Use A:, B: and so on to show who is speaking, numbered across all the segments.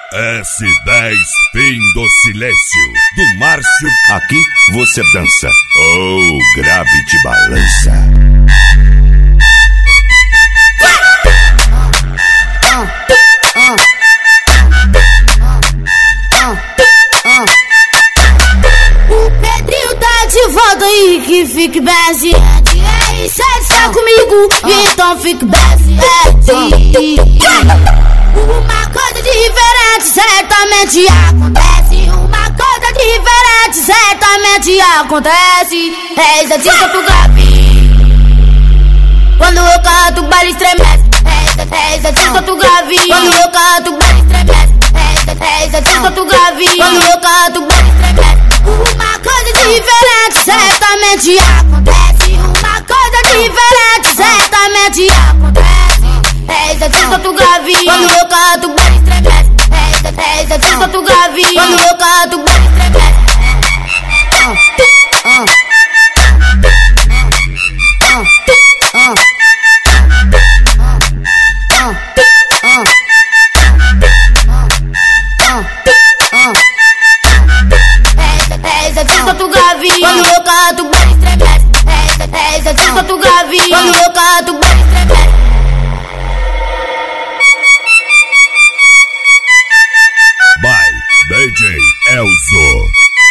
A: S10 Fim do Silêncio, do Márcio.
B: Aqui você dança, ou grave te balança.
C: O Pedrinho tá de volta aí, que fique bem assim. Ei, sai de estar comigo, então fique bem assim. Uma coisa diferente certamente acontece. Uma coisa diferente certamente acontece. Eis a dica pro grave. Quando eu canto, o baile estremece. Eis a dica pro grave. Quando eu canto, o baile estremece. Eis a dica pro grave. Quando eu canto, o baile estremece. Uma coisa diferente certamente acontece. Uma coisa diferente certamente acontece. Eis a dica pro grave. Quando eu canto, o baile estremece. Eis a dica pro grave. Quando eu canto, o baile estremece. Eis a dica pro grave. Quando eu canto, o baile estremece. Eis a dica pro grave. Quando eu canto, o baile estremece.
A: By DJ Elzo.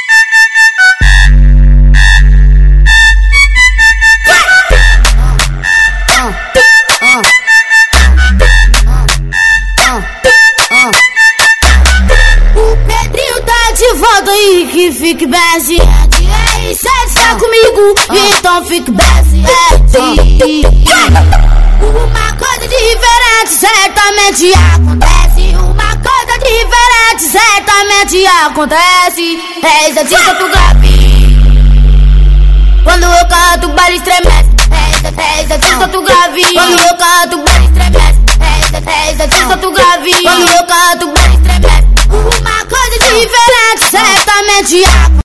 C: O Pedrinho tá de volta aí, que fique bem assim. Ei, sai de estar comigo, então fique bem assim. Uma coisa diferente certamente acontece. Uma coisa diferente certamente acontece. Eis a dica pro grave. Quando eu canto, o baile estremece. Eis a dica pro grave. Quando eu canto, o baile estremece. Eis a dica pro grave. Quando eu canto, o baile estremece. Uma coisa diferente certamente acontece.